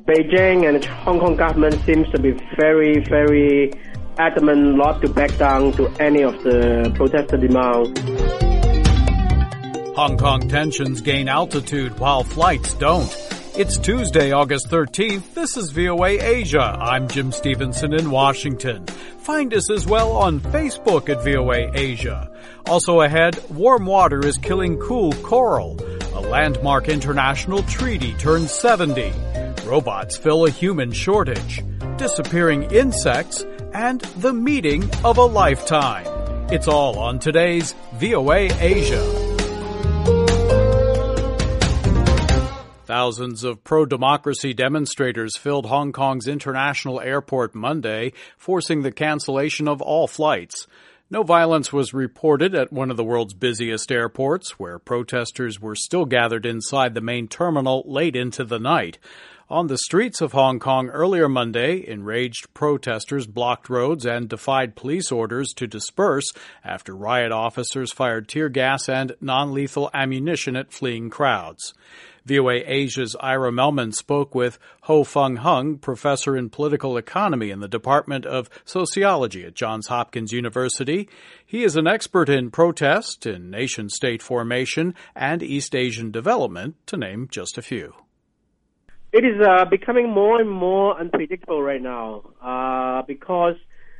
Beijing and the Hong Kong government seems to be very, very adamant not to back down to any of the protester demands. Hong Kong tensions gain altitude while flights don't. It's Tuesday, August 13th. This is VOA Asia. I'm Jim Stevenson in Washington. Find us as well on Facebook at VOA Asia. Also ahead, warm water is killing cool coral. A landmark international treaty turns 70. Robots fill a human shortage. Disappearing insects and the meeting of a lifetime. It's all on today's VOA Asia. Thousands of pro-democracy demonstrators filled Hong Kong's international airport Monday, forcing the cancellation of all flights. No violence was reported at one of the world's busiest airports, where protesters were still gathered inside the main terminal late into the night. On the streets of Hong Kong earlier Monday, enraged protesters blocked roads and defied police orders to disperse after riot officers fired tear gas and non-lethal ammunition at fleeing crowds. VOA Asia's Ira Melman spoke with Ho Fung Hung, professor in political economy in the Department of Sociology at Johns Hopkins University. He is an expert in protest, in nation-state formation, and East Asian development, to name just a few. It is becoming more and more unpredictable right now because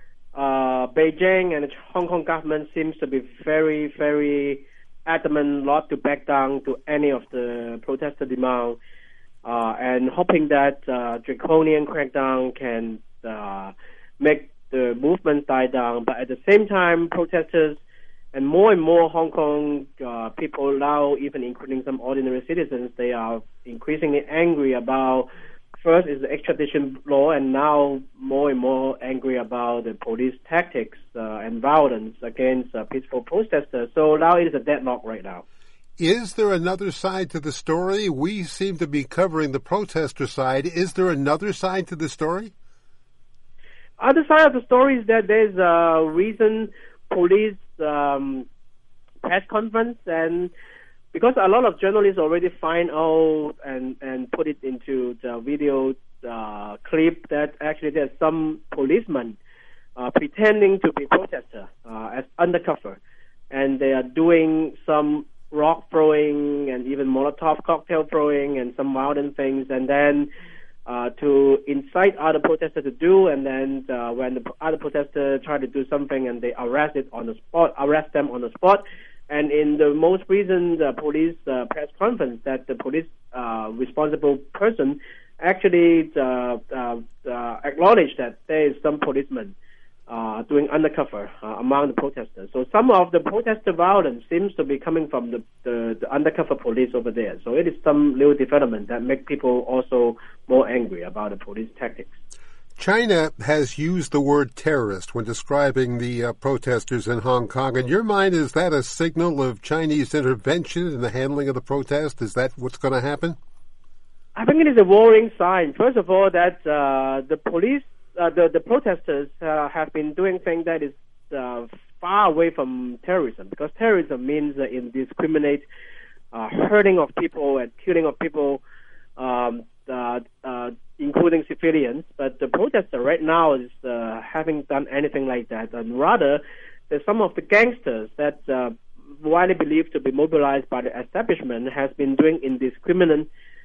Beijing and the Hong Kong government seems to be very, very adamant not to back down to any of the protester demands and hoping that draconian crackdown can make the movement die down. But at the same time, protesters and more Hong Kong people now, even including some ordinary citizens, they are increasingly angry about, first is the extradition law, and now more and more angry about the police tactics and violence against peaceful protesters. So now it is a deadlock right now. Is there another side to the story? We seem to be covering the protester side. Is there another side to the story? Other side of the story is that there's a recent police press conference, and because a lot of journalists already find out and put it into the video clip that actually there's some policemen pretending to be protesters as undercover, and they are doing some rock throwing and even Molotov cocktail throwing and some violent things, and then to incite other protesters to do, and then when the other protesters try to do something and they arrest them on the spot. And in the most recent police press conference, that the police responsible person actually acknowledged that there is some policemen doing undercover among the protesters. So some of the protester violence seems to be coming from the undercover police over there. So it is some little development that make people also more angry about the police tactics. China has used the word terrorist when describing the protesters in Hong Kong. In your mind, is that a signal of Chinese intervention in the handling of the protest? Is that what's going to happen? I think it is a worrying sign. First of all, that the police, the protesters have been doing things that is far away from terrorism, because terrorism means indiscriminate hurting of people and killing of people, including civilians. But the protester right now is haven't done anything like that, and rather there's some of the gangsters that widely believed to be mobilized by the establishment has been doing indiscriminate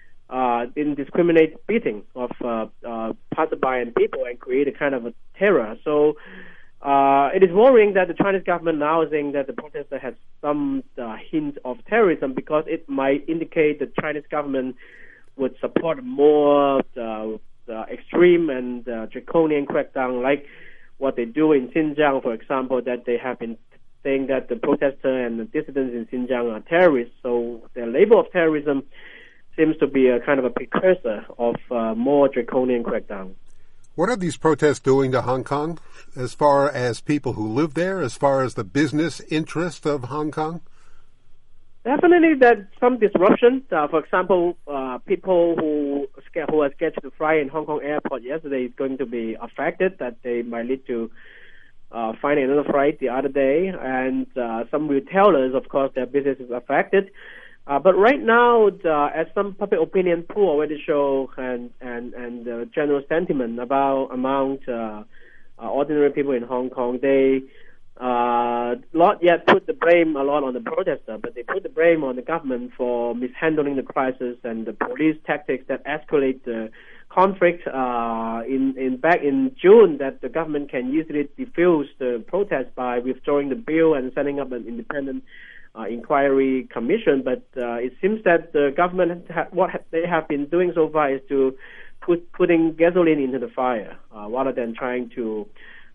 beating of passerby and people and create a kind of a terror. So it is worrying that the Chinese government now is saying that the protester has some hint of terrorism, because it might indicate the Chinese government would support more extreme and draconian crackdown, like what they do in Xinjiang, for example, that they have been saying that the protesters and the dissidents in Xinjiang are terrorists. So their label of terrorism seems to be a kind of a precursor of more draconian crackdown. What are these protests doing to Hong Kong, as far as people who live there, as far as the business interest of Hong Kong? Definitely that some disruption. For example, people who are scheduled to fly in Hong Kong airport yesterday is going to be affected, that they might need to find another flight the other day. And some retailers, of course, their business is affected. But right now, as some public opinion poll already show, and the general sentiment among ordinary people in Hong Kong, they not yet put the blame a lot on the protester, but they put the blame on the government for mishandling the crisis and the police tactics that escalate the conflict back in June, that the government can easily defuse the protest by withdrawing the bill and setting up an independent inquiry commission. But it seems that the government what they have been doing so far is to putting gasoline into the fire rather than trying to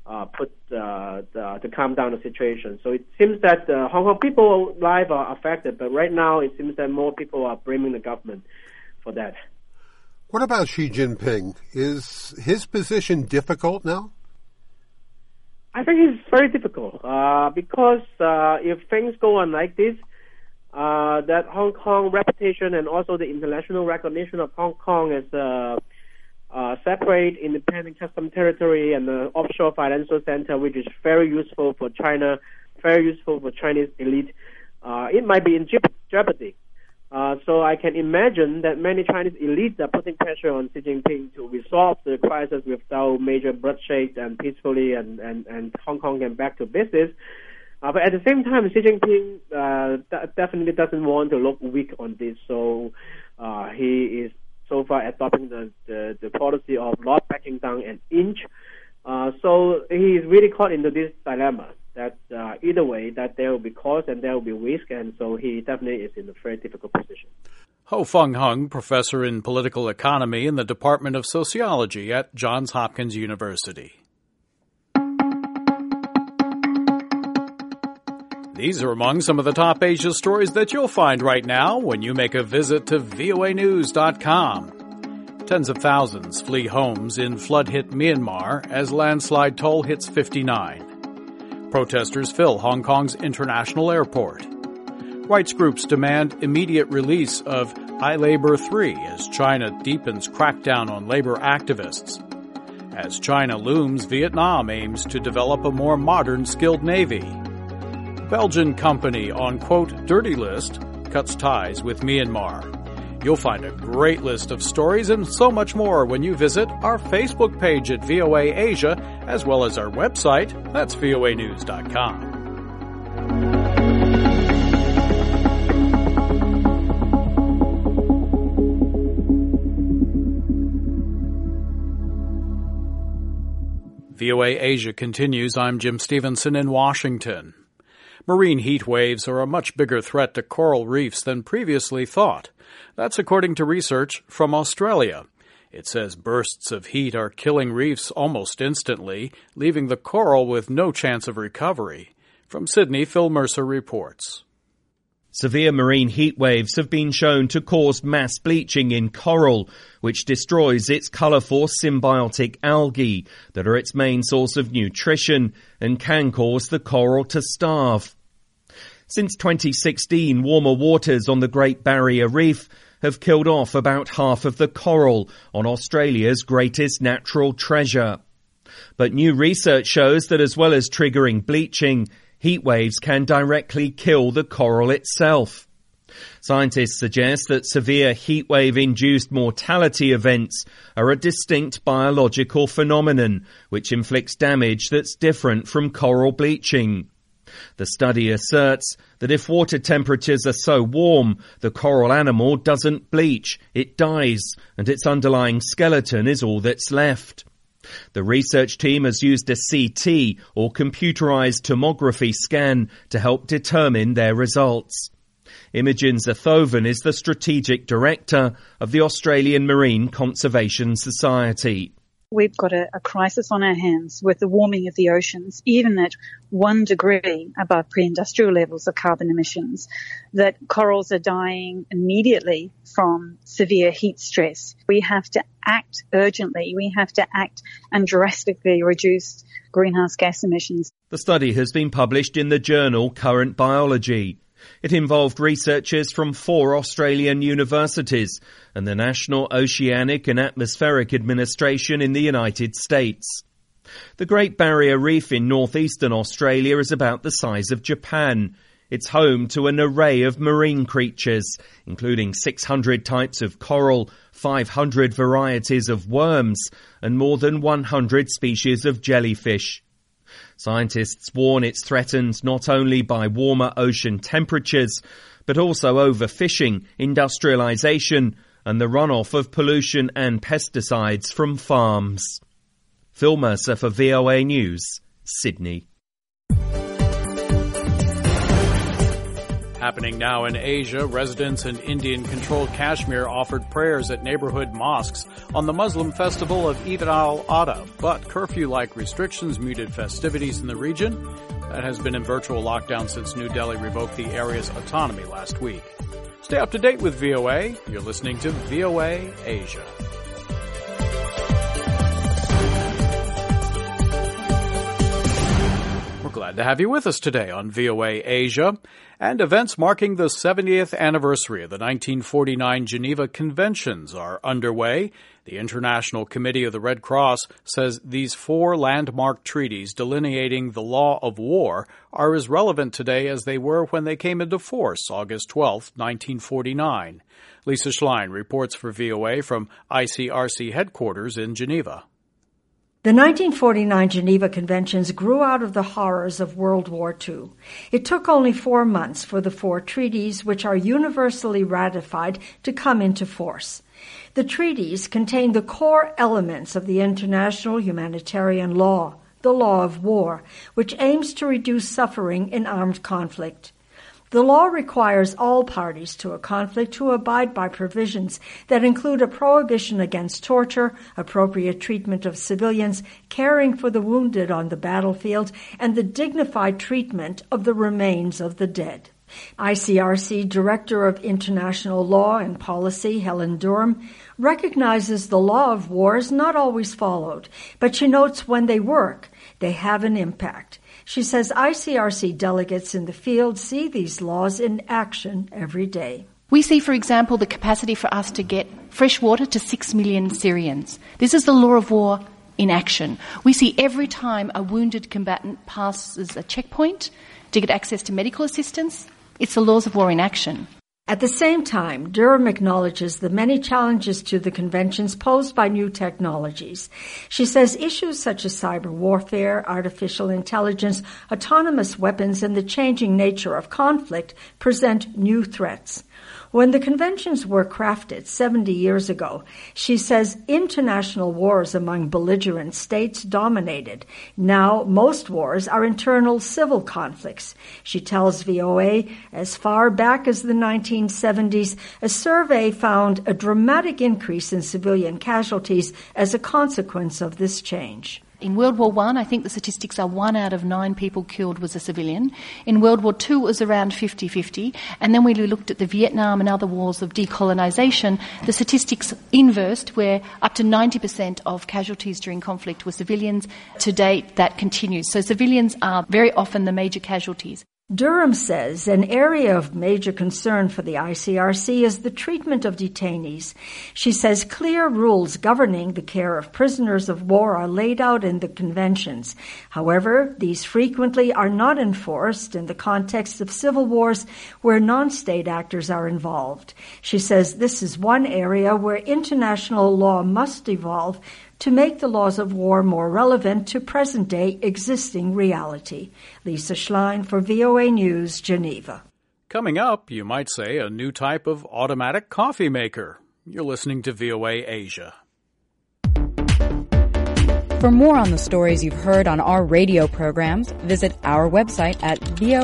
to calm down the situation. So it seems that Hong Kong people's lives are affected, but right now it seems that more people are blaming the government for that. What about Xi Jinping? Is his position difficult now? I think it's very difficult because if things go on like this, that Hong Kong reputation and also the international recognition of Hong Kong as a separate independent custom territory and the offshore financial center, which is very useful for China, very useful for Chinese elite, it might be in jeopardy. So I can imagine that many Chinese elites are putting pressure on Xi Jinping to resolve the crisis without major bloodshed and peacefully, and Hong Kong get back to business. But at the same time, Xi Jinping definitely doesn't want to look weak on this, so he is so far adopting the policy of not backing down an inch. So he is really caught into this dilemma that either way, that there will be cost and there will be risk, and so he definitely is in a very difficult position. Ho Fung Hung, professor in political economy in the Department of Sociology at Johns Hopkins University. These are among some of the top Asia stories that you'll find right now when you make a visit to voanews.com. Tens of thousands flee homes in flood-hit Myanmar as landslide toll hits 59. Protesters fill Hong Kong's international airport. Rights groups demand immediate release of iLabor 3 as China deepens crackdown on labor activists. As China looms, Vietnam aims to develop a more modern skilled navy. Belgian company on, quote, dirty list cuts ties with Myanmar. You'll find a great list of stories and so much more when you visit our Facebook page at VOA Asia, as well as our website, that's voanews.com. VOA Asia continues. I'm Jim Stevenson in Washington. Marine heat waves are a much bigger threat to coral reefs than previously thought. That's according to research from Australia. It says bursts of heat are killing reefs almost instantly, leaving the coral with no chance of recovery. From Sydney, Phil Mercer reports. Severe marine heat waves have been shown to cause mass bleaching in coral, which destroys its colourful symbiotic algae that are its main source of nutrition and can cause the coral to starve. Since 2016, warmer waters on the Great Barrier Reef have killed off about half of the coral on Australia's greatest natural treasure. But new research shows that as well as triggering bleaching, heat waves can directly kill the coral itself. Scientists suggest that severe heatwave-induced mortality events are a distinct biological phenomenon which inflicts damage that's different from coral bleaching. The study asserts that if water temperatures are so warm, the coral animal doesn't bleach, it dies, and its underlying skeleton is all that's left. The research team has used a CT, or computerized tomography scan, to help determine their results. Imogen Zathoven is the strategic director of the Australian Marine Conservation Society. We've got a crisis on our hands with the warming of the oceans, even at 1 degree above pre-industrial levels of carbon emissions, that corals are dying immediately from severe heat stress. We have to act urgently. We have to act and drastically reduce greenhouse gas emissions. The study has been published in the journal Current Biology. It involved researchers from 4 Australian universities and the National Oceanic and Atmospheric Administration in the United States. The Great Barrier Reef in northeastern Australia is about the size of Japan. It's home to an array of marine creatures, including 600 types of coral, 500 varieties of worms, and more than 100 species of jellyfish. Scientists warn it's threatened not only by warmer ocean temperatures, but also overfishing, industrialisation, and the runoff of pollution and pesticides from farms. Phil Mercer for VOA News, Sydney. Happening now in Asia, residents in Indian-controlled Kashmir offered prayers at neighborhood mosques on the Muslim festival of Eid al-Adha, but curfew-like restrictions muted festivities in the region. That has been in virtual lockdown since New Delhi revoked the area's autonomy last week. Stay up to date with VOA. You're listening to VOA Asia. Glad to have you with us today on VOA Asia. And events marking the 70th anniversary of the 1949 Geneva Conventions are underway. The International Committee of the Red Cross says these 4 landmark treaties delineating the law of war are as relevant today as they were when they came into force August 12, 1949. Lisa Schlein reports for VOA from ICRC headquarters in Geneva. The 1949 Geneva Conventions grew out of the horrors of World War II. It took only 4 months for the 4 treaties, which are universally ratified, to come into force. The treaties contain the core elements of the international humanitarian law, the law of war, which aims to reduce suffering in armed conflict. The law requires all parties to a conflict to abide by provisions that include a prohibition against torture, appropriate treatment of civilians, caring for the wounded on the battlefield, and the dignified treatment of the remains of the dead. ICRC Director of International Law and Policy, Helen Durham, recognizes the law of war is not always followed, but she notes when they work, they have an impact. She says ICRC delegates in the field see these laws in action every day. We see, for example, the capacity for us to get fresh water to 6 million Syrians. This is the law of war in action. We see every time a wounded combatant passes a checkpoint to get access to medical assistance, it's the laws of war in action. At the same time, Durham acknowledges the many challenges to the conventions posed by new technologies. She says issues such as cyber warfare, artificial intelligence, autonomous weapons, and the changing nature of conflict present new threats. When the conventions were crafted 70 years ago, she says international wars among belligerent states dominated. Now, most wars are internal civil conflicts. She tells VOA, as far back as the 1970s, a survey found a dramatic increase in civilian casualties as a consequence of this change. In World War I think the statistics are 1 out of 9 people killed was a civilian. In World War II, it was around 50-50. And then when we looked at the Vietnam and other wars of decolonisation, the statistics inversed, where up to 90% of casualties during conflict were civilians. To date, that continues. So civilians are very often the major casualties. Durham says an area of major concern for the ICRC is the treatment of detainees. She says clear rules governing the care of prisoners of war are laid out in the conventions. However, these frequently are not enforced in the context of civil wars where non-state actors are involved. She says this is one area where international law must evolve to make the laws of war more relevant to present-day existing reality. Lisa Schlein for VOA News, Geneva. Coming up, you might say, a new type of automatic coffee maker. You're listening to VOA Asia. For more on the stories you've heard on our radio programs, visit our website at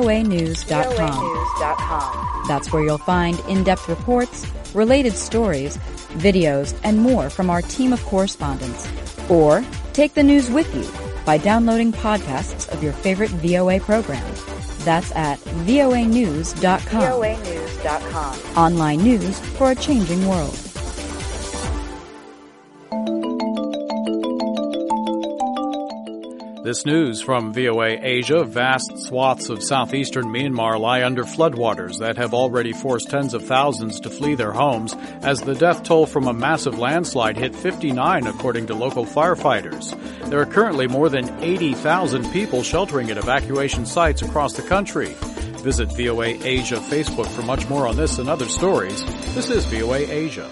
voanews.com. That's where you'll find in-depth reports, related stories, videos, and more from our team of correspondents. Or take the news with you by downloading podcasts of your favorite VOA programs. That's at voanews.com. voanews.com. Online news for a changing world. This news from VOA Asia. Vast swaths of southeastern Myanmar lie under floodwaters that have already forced tens of thousands to flee their homes as the death toll from a massive landslide hit 59, according to local firefighters. There are currently more than 80,000 people sheltering at evacuation sites across the country. Visit VOA Asia Facebook for much more on this and other stories. This is VOA Asia.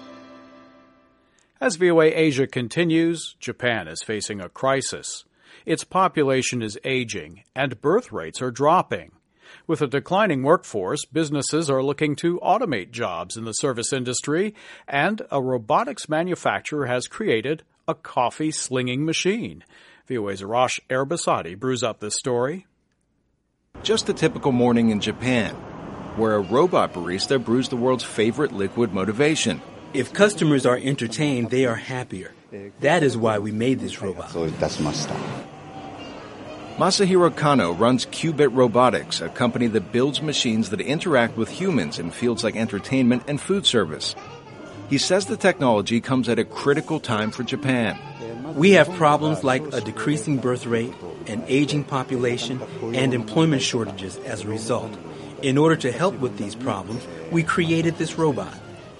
As VOA Asia continues, Japan is facing a crisis. Its population is aging, and birth rates are dropping. With a declining workforce, businesses are looking to automate jobs in the service industry, and a robotics manufacturer has created a coffee-slinging machine. VOA's Arash Erbasadi brews up this story. Just a typical morning in Japan, where a robot barista brews the world's favorite liquid motivation. If customers are entertained, they are happier. That is why we made this robot. So that's my style. Masahiro Kano runs Qubit Robotics, a company that builds machines that interact with humans in fields like entertainment and food service. He says the technology comes at a critical time for Japan. We have problems like a decreasing birth rate, an aging population, and employment shortages as a result. In order to help with these problems, we created this robot.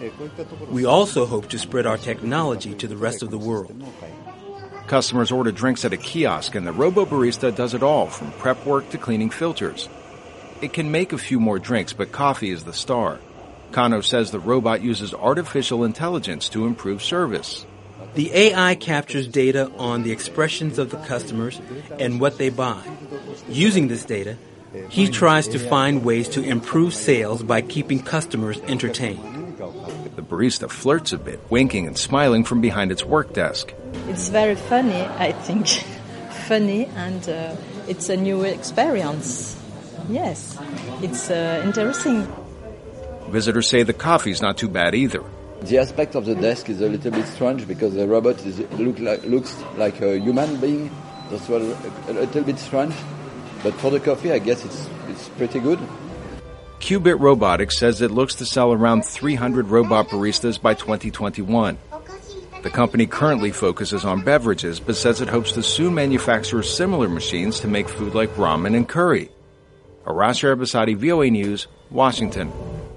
We also hope to spread our technology to the rest of the world. Customers order drinks at a kiosk, and the robo-barista does it all, from prep work to cleaning filters. It can make a few more drinks, but coffee is the star. Kano says the robot uses artificial intelligence to improve service. The AI captures data on the expressions of the customers and what they buy. Using this data, he tries to find ways to improve sales by keeping customers entertained. The barista flirts a bit, winking and smiling from behind its work desk. It's very funny, I think. Funny, and it's a new experience. Yes, it's interesting. Visitors say the coffee's not too bad either. The aspect of the desk is a little bit strange because the robot looks like a human being. That's a little bit strange. But for the coffee, I guess it's pretty good. Qubit Robotics says it looks to sell around 300 robot baristas by 2021. The company currently focuses on beverages, but says it hopes to soon manufacture similar machines to make food like ramen and curry. Arash Erbasadi, VOA News, Washington.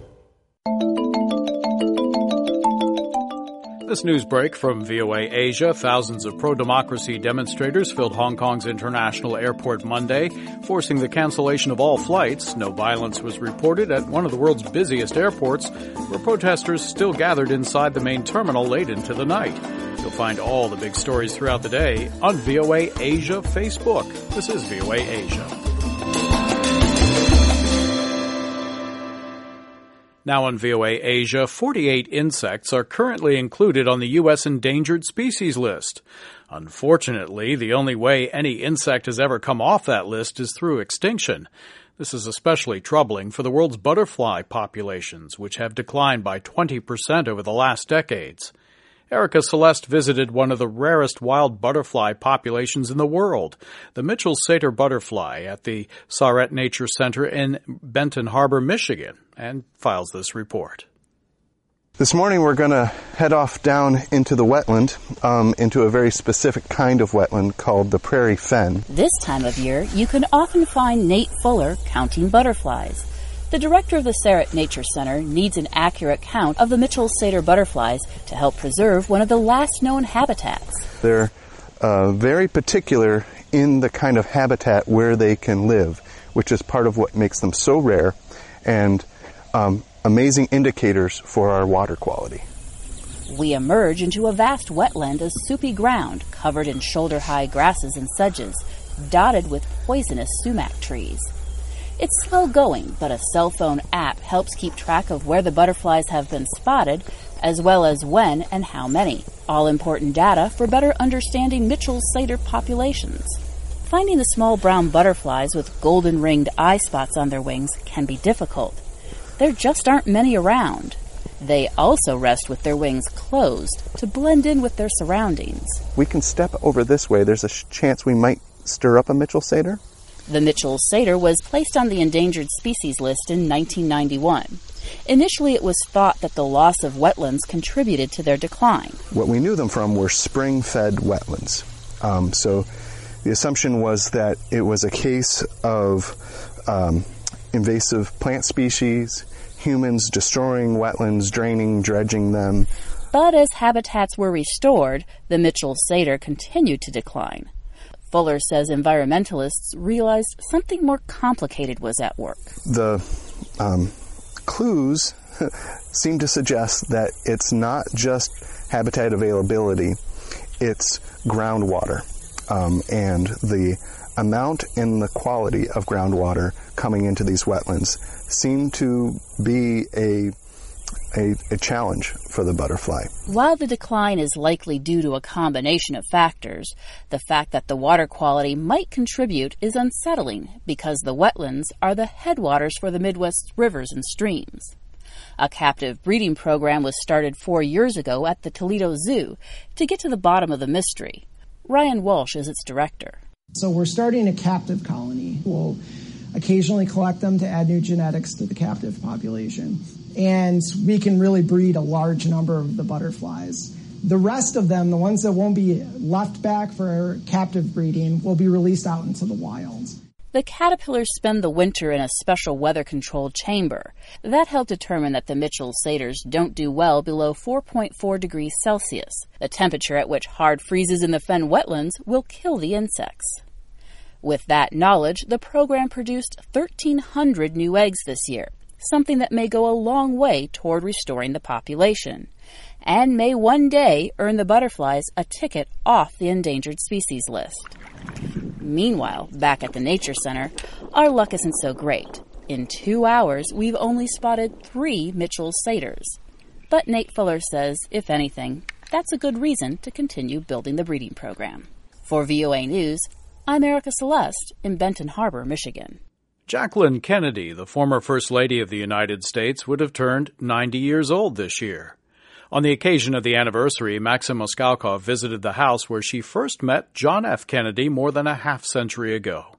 This news break from VOA Asia. Thousands of pro-democracy demonstrators filled Hong Kong's international airport Monday, forcing the cancellation of all flights. No violence was reported at one of the world's busiest airports, where protesters still gathered inside the main terminal late into the night. You'll find all the big stories throughout the day on VOA Asia Facebook. This is VOA Asia. Now on VOA Asia, 48 insects are currently included on the U.S. endangered species list. Unfortunately, the only way any insect has ever come off that list is through extinction. This is especially troubling for the world's butterfly populations, which have declined by 20% over the last decades. Erica Celeste visited one of the rarest wild butterfly populations in the world, the Mitchell-Sater butterfly, at the Saret Nature Center in Benton Harbor, Michigan, and files this report. This morning we're going to head off down into the wetland, into a very specific kind of wetland called the prairie fen. This time of year, you can often find Nate Fuller counting butterflies. The director of the Saret Nature Center needs an accurate count of the Mitchell-Sater butterflies to help preserve one of the last known habitats. They're very particular in the kind of habitat where they can live, which is part of what makes them so rare and amazing indicators for our water quality. We emerge into a vast wetland of soupy ground covered in shoulder-high grasses and sedges, dotted with poisonous sumac trees. It's slow going, but a cell phone app helps keep track of where the butterflies have been spotted, as well as when and how many. All important data for better understanding Mitchell-Sater populations. Finding the small brown butterflies with golden-ringed eye spots on their wings can be difficult. There just aren't many around. They also rest with their wings closed to blend in with their surroundings. We can step over this way. There's a chance we might stir up a Mitchell-Sater. The Mitchell-Sater was placed on the endangered species list in 1991. Initially, it was thought that the loss of wetlands contributed to their decline. What we knew them from were spring-fed wetlands. So the assumption was that it was a case of invasive plant species, humans destroying wetlands, draining, dredging them. But as habitats were restored, the Mitchell-Sater continued to decline. Fuller says environmentalists realized something more complicated was at work. The clues seem to suggest that it's not just habitat availability, it's groundwater. And the amount and the quality of groundwater coming into these wetlands seem to be a challenge for the butterfly. While the decline is likely due to a combination of factors, the fact that the water quality might contribute is unsettling because the wetlands are the headwaters for the Midwest's rivers and streams. A captive breeding program was started 4 years ago at the Toledo Zoo to get to the bottom of the mystery. Ryan Walsh is its director. So we're starting a captive colony. We'll occasionally collect them to add new genetics to the captive population. And we can really breed a large number of the butterflies. The rest of them, the ones that won't be left back for captive breeding, will be released out into the wild. The caterpillars spend the winter in a special weather-controlled chamber. That helped determine that the Mitchell satyrs don't do well below 4.4 degrees Celsius. The temperature at which hard freezes in the fen wetlands will kill the insects. With that knowledge, the program produced 1,300 new eggs this year, something that may go a long way toward restoring the population, and may one day earn the butterflies a ticket off the endangered species list. Meanwhile, back at the Nature Center, our luck isn't so great. In 2 hours, we've only spotted 3 Mitchell satyrs. But Nate Fuller says, if anything, that's a good reason to continue building the breeding program. For VOA News, I'm Erica Celeste in Benton Harbor, Michigan. Jacqueline Kennedy, the former First Lady of the United States, would have turned 90 years old this year. On the occasion of the anniversary, Maxim Moskalkov visited the house where she first met John F. Kennedy more than a half-century ago.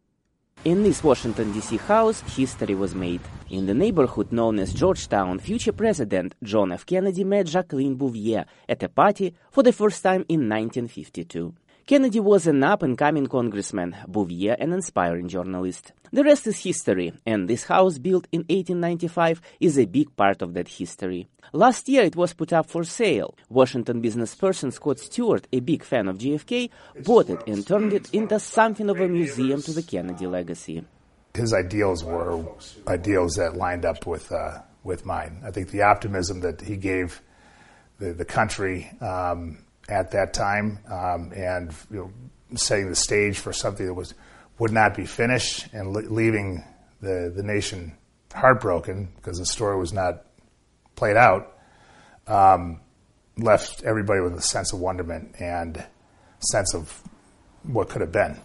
In this Washington, D.C. house, history was made. In the neighborhood known as Georgetown, future President John F. Kennedy met Jacqueline Bouvier at a party for the first time in 1952. Kennedy was an up-and-coming congressman, Bouvier an inspiring journalist. The rest is history, and this house, built in 1895, is a big part of that history. Last year it was put up for sale. Washington businessperson Scott Stewart, a big fan of JFK, bought it and turned it into something of a museum to the Kennedy legacy. His ideals were ideals that lined up with mine. I think the optimism that he gave the country at that time, and setting the stage for something that would not be finished, and leaving the nation heartbroken because the story was not played out, left everybody with a sense of wonderment and sense of what could have been.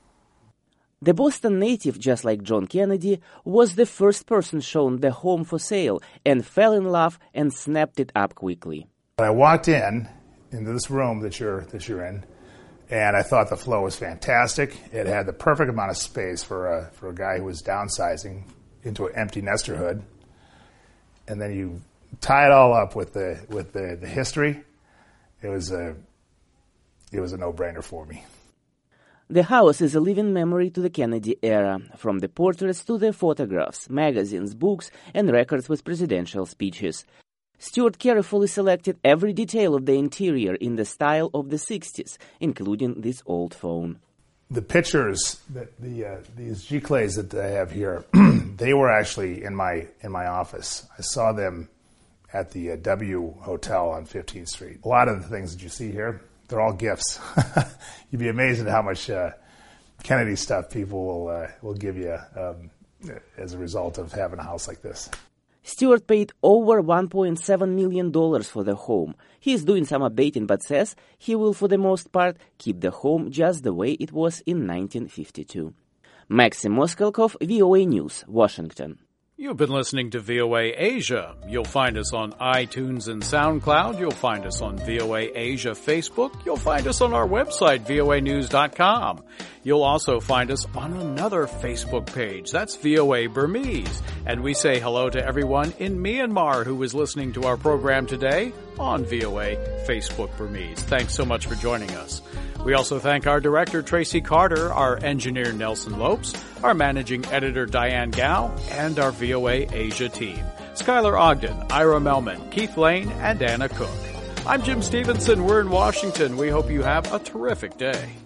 The Boston native, just like John Kennedy, was the first person shown the home for sale and fell in love and snapped it up quickly. I walked into this room that you're in, and I thought the flow was fantastic. It had the perfect amount of space for a guy who was downsizing into an empty nesterhood. And then you tie it all up with the history. It was a no-brainer for me. The house is a living memory to the Kennedy era, from the portraits to the photographs, magazines, books, and records with presidential speeches. Stewart carefully selected every detail of the interior in the style of the 60s, including this old phone. The pictures, these Giclées that I have here, they were actually in my office. I saw them at the W Hotel on 15th Street. A lot of the things that you see here, they're all gifts. You'd be amazed at how much Kennedy stuff people will give you as a result of having a house like this. Stewart paid over $1.7 million for the home. He is doing some updating but says he will, for the most part, keep the home just the way it was in 1952. Maxim Moskalkov, VOA News, Washington. You've been listening to VOA Asia. You'll find us on iTunes and SoundCloud. You'll find us on VOA Asia Facebook. You'll find us on our website, voanews.com. You'll also find us on another Facebook page. That's VOA Burmese. And we say hello to everyone in Myanmar who is listening to our program today on VOA Facebook Burmese. Thanks so much for joining us. We also thank our director, Tracy Carter, our engineer, Nelson Lopes, our managing editor, Diane Gao, and our VOA Asia team, Skylar Ogden, Ira Melman, Keith Lane, and Anna Cook. I'm Jim Stevenson. We're in Washington. We hope you have a terrific day.